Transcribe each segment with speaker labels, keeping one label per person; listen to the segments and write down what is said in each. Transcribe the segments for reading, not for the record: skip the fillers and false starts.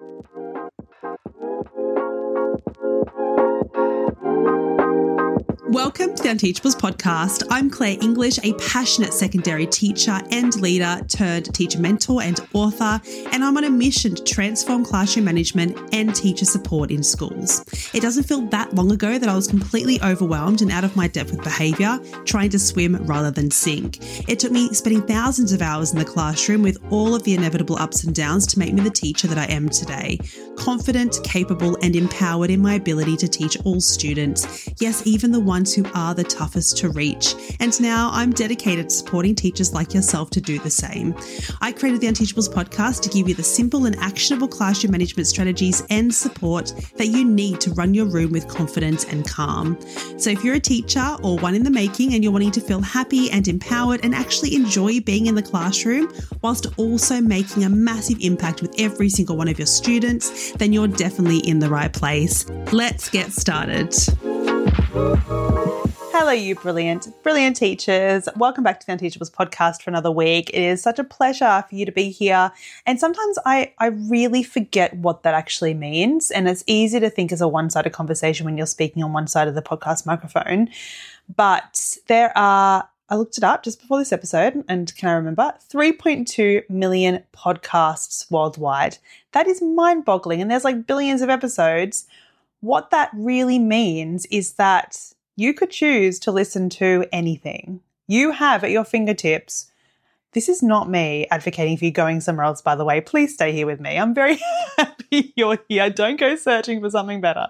Speaker 1: Welcome to the Unteachables podcast. I'm Claire English, a passionate secondary teacher and leader turned teacher mentor and author, and I'm on a mission to transform classroom management and teacher support in schools. It doesn't feel that long ago that I was completely overwhelmed and out of my depth with behaviour, trying to swim rather than sink. It took me spending thousands of hours in the classroom with all of the inevitable ups and downs to make me the teacher that I am today. Confident, capable, and empowered in my ability to teach all students. Yes, even the ones who are the toughest to reach. And now I'm dedicated to supporting teachers like yourself to do the same. I created the Unteachables podcast to give you the simple and actionable classroom management strategies and support that you need to run your room with confidence and calm. So if you're a teacher or one in the making and you're wanting to feel happy and empowered and actually enjoy being in the classroom whilst also making a massive impact with every single one of your students, then you're definitely in the right place. Let's get started.
Speaker 2: Hello, you brilliant teachers. Welcome back to the Unteachables podcast for another week. It is such a pleasure for you to be here. And sometimes I really forget what that actually means. And it's easy to think as a one-sided conversation when you're speaking on one side of the podcast microphone. But there are, I looked it up just before this episode, and can I remember, 3.2 million podcasts worldwide. That is mind-boggling. And there's like billions of episodes. What that really means is that you could choose to listen to anything. You have at your fingertips. This is not me advocating for you going somewhere else, by the way. Please stay here with me. I'm very happy you're here. Don't go searching for something better.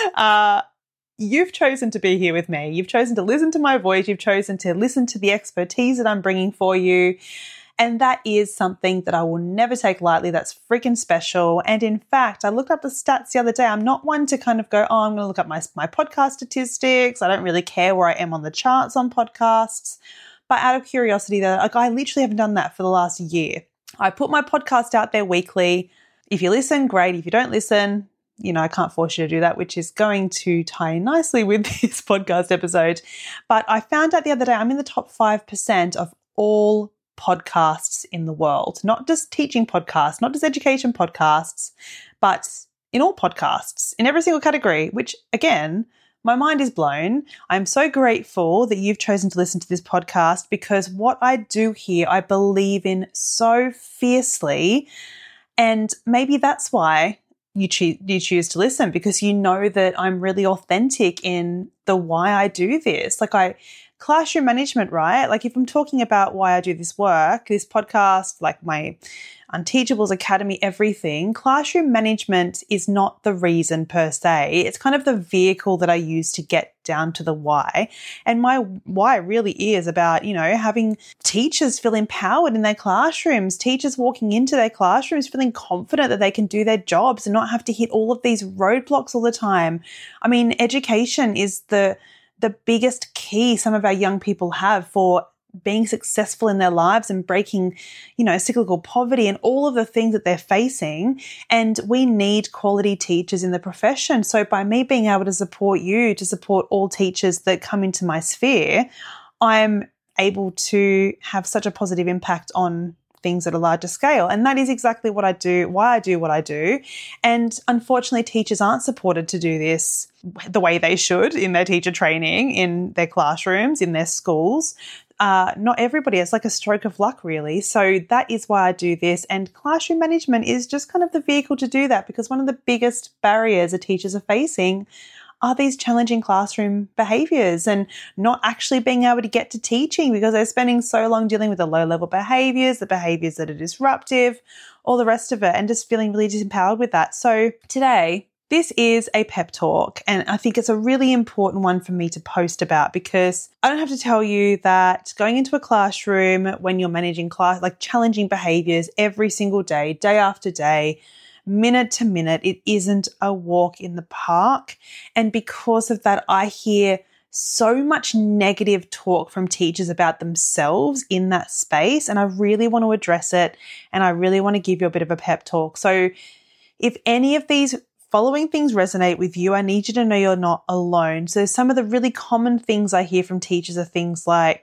Speaker 2: You've chosen to be here with me. You've chosen to listen to my voice. You've chosen to listen to the expertise that I'm bringing for you. And that is something that I will never take lightly. That's freaking special. And in fact, I looked up the stats the other day. I'm not one to kind of go, I'm going to look up my podcast statistics. I don't really care where I am on the charts on podcasts. But out of curiosity, though, I literally haven't done that for the last year. I put my podcast out there weekly. If you listen, great. If you don't listen, I can't force you to do that, which is going to tie nicely with this podcast episode. But I found out the other day I'm in the top 5% of all podcasts in the world, not just teaching podcasts, not just education podcasts, but in all podcasts, in every single category, which again, my mind is blown. I'm so grateful that you've chosen to listen to this podcast because what I do here, I believe in so fiercely. And maybe that's why you choose to listen, because you know that I'm really authentic in the why I do this. Classroom management, right? Like if I'm talking about why I do this work, this podcast, like my Unteachables Academy, everything, classroom management is not the reason per se. It's kind of the vehicle that I use to get down to the why. And my why really is about, having teachers feel empowered in their classrooms, teachers walking into their classrooms feeling confident that they can do their jobs and not have to hit all of these roadblocks all the time. I mean, education is the biggest key some of our young people have for being successful in their lives and breaking, cyclical poverty and all of the things that they're facing. And we need quality teachers in the profession. So by me being able to support you, to support all teachers that come into my sphere, I'm able to have such a positive impact on things at a larger scale. And that is exactly what I do, why I do what I do. And unfortunately, teachers aren't supported to do this the way they should in their teacher training, in their classrooms, in their schools. Not everybody. It's like a stroke of luck, really. So that is why I do this. And classroom management is just kind of the vehicle to do that, because one of the biggest barriers that teachers are facing are these challenging classroom behaviours and not actually being able to get to teaching because they're spending so long dealing with the low-level behaviours, the behaviours that are disruptive, all the rest of it, and just feeling really disempowered with that. So today, this is a pep talk, and I think it's a really important one for me to post about because I don't have to tell you that going into a classroom when you're managing class, like challenging behaviours every single day, day after day, minute to minute, it isn't a walk in the park. And because of that, I hear so much negative talk from teachers about themselves in that space. And I really want to address it. And I really want to give you a bit of a pep talk. So if any of these following things resonate with you, I need you to know you're not alone. So some of the really common things I hear from teachers are things like,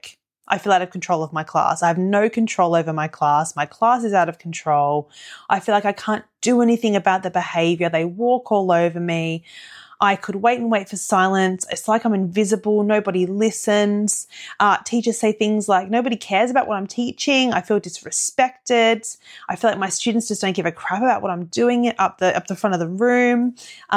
Speaker 2: I feel out of control of my class. I have no control over my class. My class is out of control. I feel like I can't do anything about the behavior. They walk all over me. I could wait for silence. It's like I'm invisible. Nobody listens. Teachers say things like, nobody cares about what I'm teaching. I feel disrespected. I feel like my students just don't give a crap about what I'm doing up the front of the room.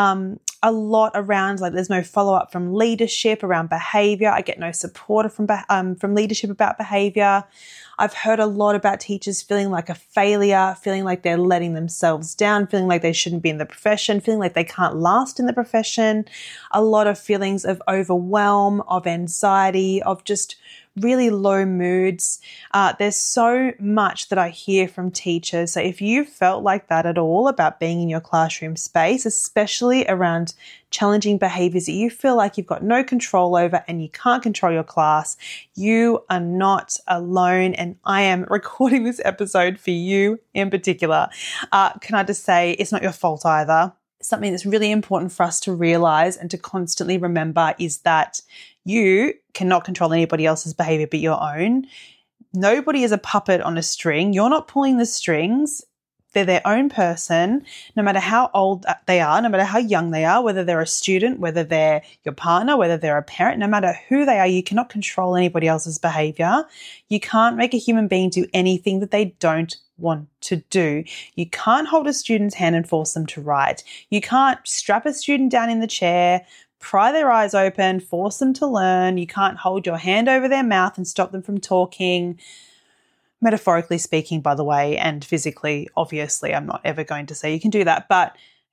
Speaker 2: A lot around, like, there's no follow-up from leadership around behavior. I get no support from leadership about behavior. I've heard a lot about teachers feeling like a failure, feeling like they're letting themselves down, feeling like they shouldn't be in the profession, feeling like they can't last in the profession. A lot of feelings of overwhelm, of anxiety, of just really low moods. There's so much that I hear from teachers. So if you felt like that at all about being in your classroom space, especially around challenging behaviors that you feel like you've got no control over and you can't control your class, you are not alone. And I am recording this episode for you in particular. Can I just say, it's not your fault either. Something that's really important for us to realize and to constantly remember is that you cannot control anybody else's behavior but your own. Nobody is a puppet on a string. You're not pulling the strings. They're their own person, no matter how old they are, no matter how young they are, whether they're a student, whether they're your partner, whether they're a parent, no matter who they are, you cannot control anybody else's behavior. You can't make a human being do anything that they don't want to do. You can't hold a student's hand and force them to write. You can't strap a student down in the chair, pry their eyes open, force them to learn. You can't hold your hand over their mouth and stop them from talking. Metaphorically speaking, by the way, and physically, obviously, I'm not ever going to say you can do that, but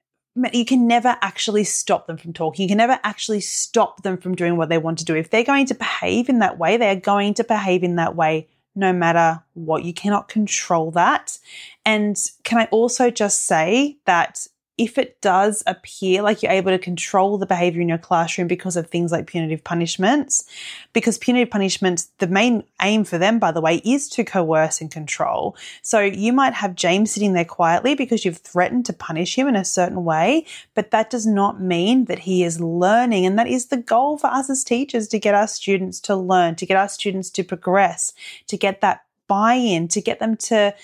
Speaker 2: you can never actually stop them from talking. You can never actually stop them from doing what they want to do. If they're going to behave in that way, they are going to behave in that way no matter what. You cannot control that. And can I also just say that if it does appear like you're able to control the behavior in your classroom because of things like punitive punishments, because punitive punishments, the main aim for them, by the way, is to coerce and control. So you might have James sitting there quietly because you've threatened to punish him in a certain way, but that does not mean that he is learning. And that is the goal for us as teachers, to get our students to learn, to get our students to progress, to get that buy-in, to get them to,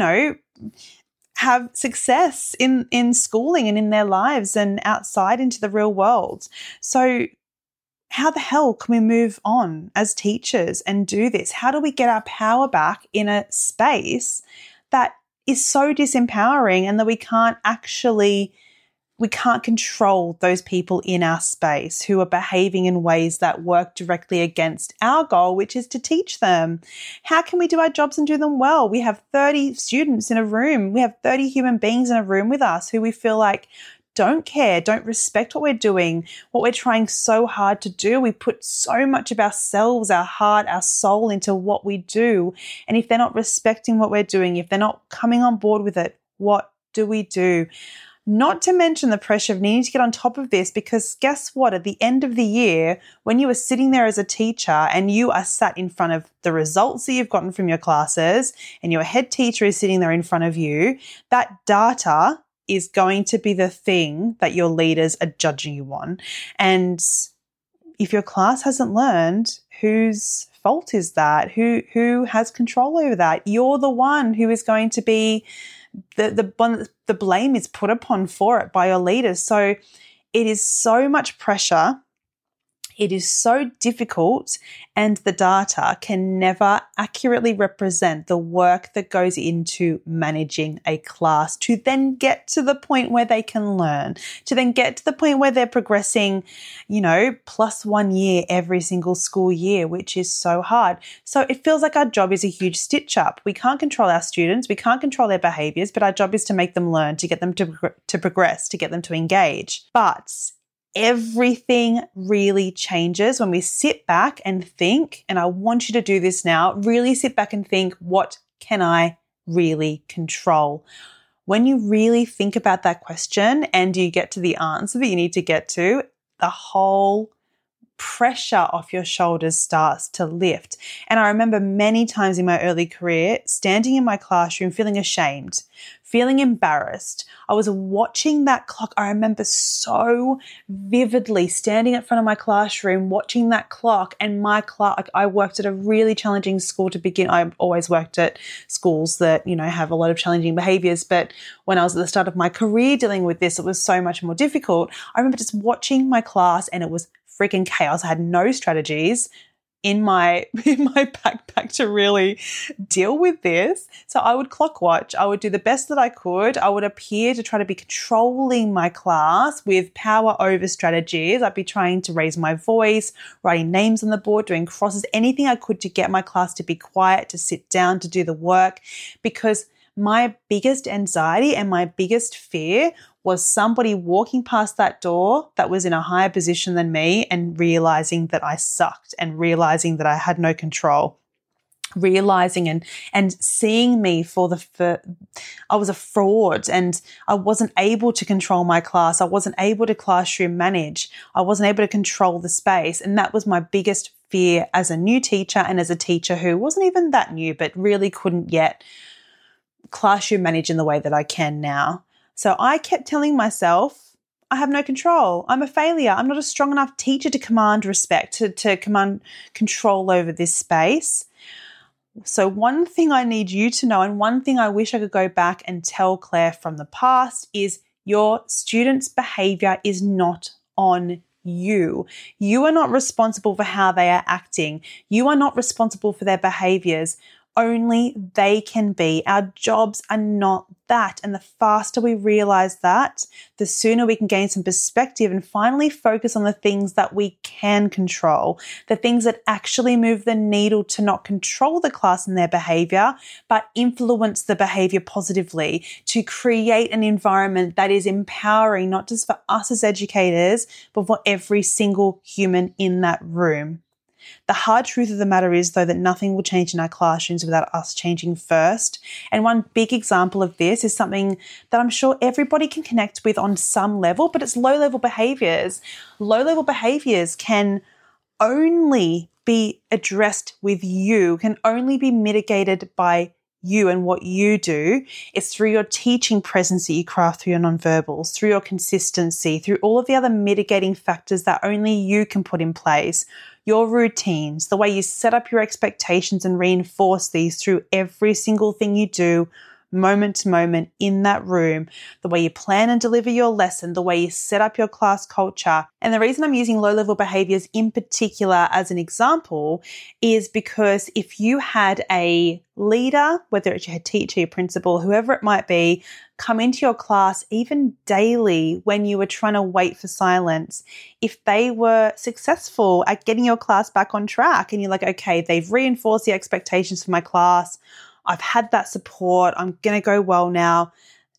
Speaker 2: have success in schooling and in their lives and outside into the real world. So how the hell can we move on as teachers and do this? How do we get our power back in a space that is so disempowering and that we can't control those people in our space who are behaving in ways that work directly against our goal, which is to teach them? How can we do our jobs and do them well? We have 30 students in a room. We have 30 human beings in a room with us who we feel like don't care, don't respect what we're doing, what we're trying so hard to do. We put so much of ourselves, our heart, our soul into what we do. And if they're not respecting what we're doing, if they're not coming on board with it, what do we do? Not to mention the pressure of needing to get on top of this, because guess what? At the end of the year, when you are sitting there as a teacher and you are sat in front of the results that you've gotten from your classes and your head teacher is sitting there in front of you, that data is going to be the thing that your leaders are judging you on. And if your class hasn't learned, whose fault is that? Who has control over that? You're the one who is going to be the blame is put upon for it by your leaders. So it is so much pressure. It is so difficult, and the data can never accurately represent the work that goes into managing a class to then get to the point where they can learn, to then get to the point where they're progressing, plus 1 year every single school year, which is so hard. So it feels like our job is a huge stitch up. We can't control our students. We can't control their behaviors, but our job is to make them learn, to get them to progress, to get them to engage. But everything really changes when we sit back and think, and I want you to do this now, really sit back and think, what can I really control? When you really think about that question and you get to the answer that you need to get to, the whole pressure off your shoulders starts to lift. And I remember many times in my early career standing in my classroom feeling ashamed, feeling embarrassed. I was watching that clock. I remember so vividly standing in front of my classroom, watching that clock, and my clock. I worked at a really challenging school to begin. I've always worked at schools that, have a lot of challenging behaviors. But when I was at the start of my career dealing with this, it was so much more difficult. I remember just watching my class and it was freaking chaos. I had no strategies in my backpack to really deal with this. So I would clock watch. I would do the best that I could. I would appear to try to be controlling my class with power over strategies. I'd be trying to raise my voice, writing names on the board, doing crosses, anything I could to get my class to be quiet, to sit down, to do the work, because my biggest anxiety and my biggest fear was somebody walking past that door that was in a higher position than me and realizing that I sucked and realizing that I had no control, realizing and seeing me I was a fraud and I wasn't able to control my class. I wasn't able to classroom manage. I wasn't able to control the space. And that was my biggest fear as a new teacher and as a teacher who wasn't even that new, but really couldn't yet classroom manage in the way that I can now. So I kept telling myself, I have no control. I'm a failure. I'm not a strong enough teacher to command respect, to command control over this space. So one thing I need you to know, and one thing I wish I could go back and tell Claire from the past, is your students' behavior is not on you. You are not responsible for how they are acting. You are not responsible for their behaviors. Only they can be. Our jobs are not that. And the faster we realize that, the sooner we can gain some perspective and finally focus on the things that we can control, the things that actually move the needle to not control the class and their behavior, but influence the behavior positively, to create an environment that is empowering, not just for us as educators, but for every single human in that room. The hard truth of the matter is, though, that nothing will change in our classrooms without us changing first. And one big example of this is something that I'm sure everybody can connect with on some level, but it's low-level behaviors. Low-level behaviors can only be addressed with you, can only be mitigated by you and what you do. It's through your teaching presence that you craft through your nonverbals, through your consistency, through all of the other mitigating factors that only you can put in place. Your routines, the way you set up your expectations and reinforce these through every single thing you do, moment to moment in that room, the way you plan and deliver your lesson, the way you set up your class culture. And the reason I'm using low-level behaviors in particular as an example is because if you had a leader, whether it's your head teacher, your principal, whoever it might be, come into your class even daily when you were trying to wait for silence, if they were successful at getting your class back on track and you're like, okay, they've reinforced the expectations for my class, I've had that support, I'm going to go well now.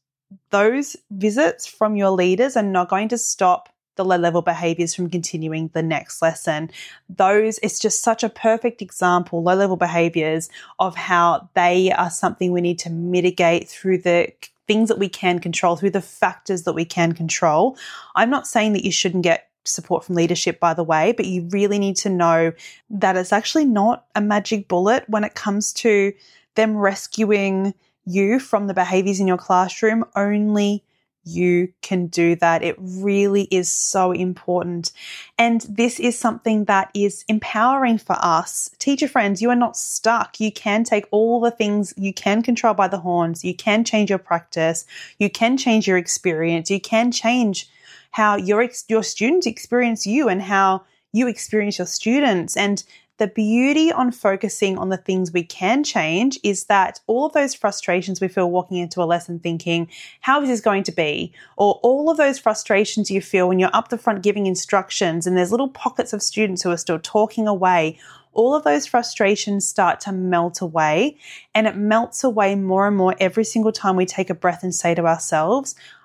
Speaker 2: Those visits from your leaders are not going to stop the low-level behaviors from continuing the next lesson. It's just such a perfect example, low-level behaviors, of how they are something we need to mitigate through the things that we can control, through the factors that we can control. I'm not saying that you shouldn't get support from leadership, by the way, but you really need to know that it's actually not a magic bullet when it comes to them rescuing you from the behaviors in your classroom. Only you can do that. It really is so important. And this is something that is empowering for us. Teacher friends, you are not stuck. You can take all the things you can control by the horns. You can change your practice. You can change your experience. You can change how your students experience you and how you experience your students. And the beauty on focusing on the things we can change is that all of those frustrations we feel walking into a lesson thinking, how is this going to be? Or all of those frustrations you feel when you're up the front giving instructions and there's little pockets of students who are still talking away, all of those frustrations start to melt away, and it melts away more and more every single time we take a breath and say to ourselves,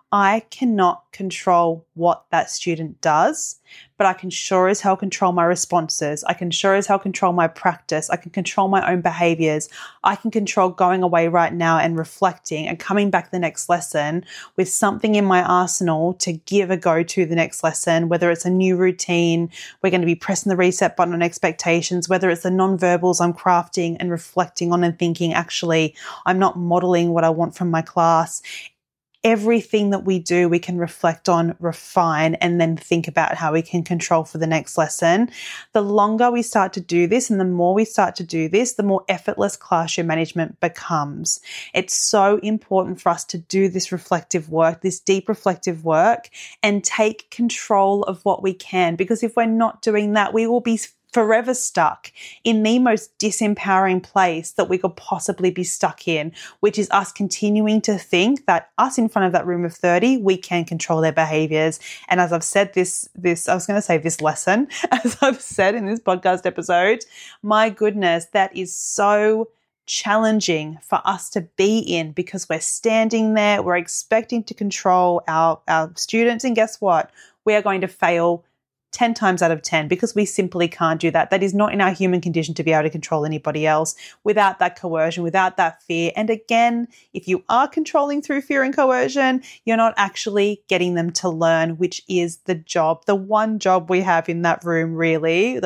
Speaker 2: I cannot control what that student does, but I can sure as hell control my responses. I can sure as hell control my practice. I can control my own behaviors. I can control going away right now and reflecting and coming back the next lesson with something in my arsenal to give a go to the next lesson, whether it's a new routine, we're going to be pressing the reset button on expectations, whether it's the non-verbals I'm crafting and reflecting on and thinking, actually, I'm not modeling what I want from my class. Everything that we do, we can reflect on, refine, and then think about how we can control for the next lesson. The longer we start to do this and the more we start to do this, the more effortless classroom management becomes. It's so important for us to do this reflective work, this deep reflective work, and take control of what we can. Because if we're not doing that, we will be forever stuck in the most disempowering place that we could possibly be stuck in, which is us continuing to think that us in front of that room of 30, we can control their behaviors. And as I've said this lesson, as I've said in this podcast episode, my goodness, that is so challenging for us to be in, because we're standing there, we're expecting to control our students. And guess what? We are going to fail 10 times out of 10 because we simply can't do that. That is not in our human condition to be able to control anybody else without that coercion, without that fear. And again, if you are controlling through fear and coercion, you're not actually getting them to learn, which is the job, the one job we have in that room, really.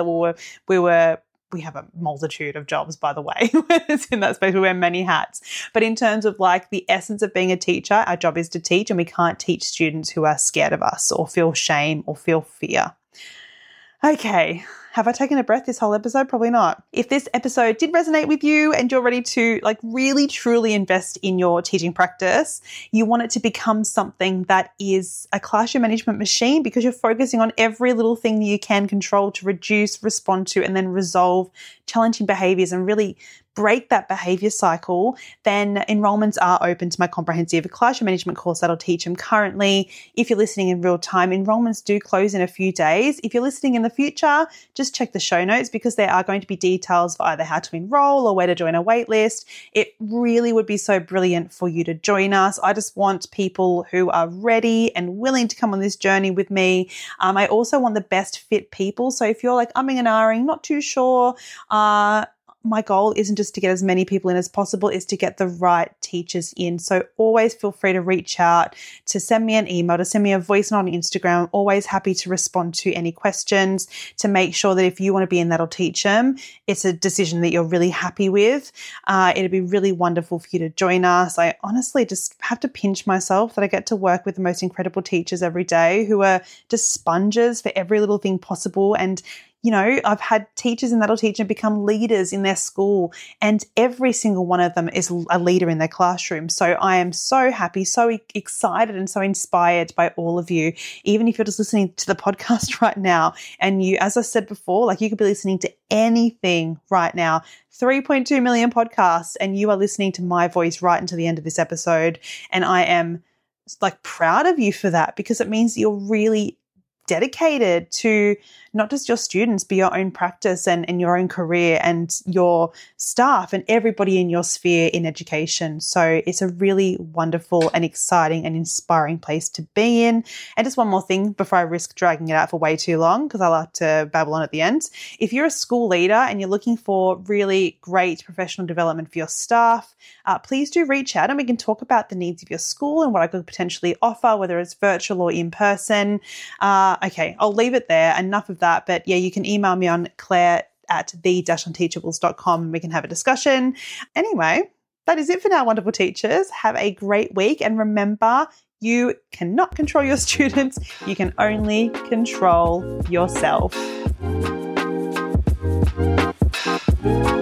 Speaker 2: We have a multitude of jobs, by the way. It's in that space. We wear many hats. But in terms of like the essence of being a teacher, our job is to teach, and we can't teach students who are scared of us or feel shame or feel fear. Okay, have I taken a breath this whole episode? Probably not. If this episode did resonate with you and you're ready to like really truly invest in your teaching practice, you want it to become something that is a classroom management machine because you're focusing on every little thing that you can control to reduce, respond to, and then resolve challenging behaviors and really break that behavior cycle, then enrollments are open to my comprehensive classroom management course that'll teach them currently. If you're listening in real time, enrollments do close in a few days. If you're listening in the future, just check the show notes because there are going to be details for either how to enroll or where to join a wait list. It really would be so brilliant for you to join us. I just want people who are ready and willing to come on this journey with me. I also want the best fit people. So if you're like umming and ahhing, not too sure, my goal isn't just to get as many people in as possible, is to get the right teachers in. So always feel free to reach out, to send me an email, to send me a voice note on Instagram. I'm always happy to respond to any questions to make sure that if you want to be in That'll Teach Them, it's a decision that you're really happy with. It'd be really wonderful for you to join us. I honestly just have to pinch myself that I get to work with the most incredible teachers every day who are just sponges for every little thing possible. And you know, I've had teachers in That'll Teach Them become leaders in their school, and every single one of them is a leader in their classroom. So I am so happy, so excited and so inspired by all of you. Even if you're just listening to the podcast right now and you, as I said before, like you could be listening to anything right now, 3.2 million podcasts, and you are listening to my voice right until the end of this episode. And I am like proud of you for that because it means that you're really dedicated to not just your students, but your own practice and your own career and your staff and everybody in your sphere in education. So it's a really wonderful and exciting and inspiring place to be in. And just one more thing before I risk dragging it out for way too long, because I like to babble on at the end. If you're a school leader and you're looking for really great professional development for your staff, please do reach out and we can talk about the needs of your school and what I could potentially offer, whether it's virtual or in person. Okay, I'll leave it there. Enough of that. But yeah, you can email me on claire@the-unteachables.com and we can have a discussion. Anyway, that is it for now, wonderful teachers. Have a great week. And remember, you cannot control your students. You can only control yourself.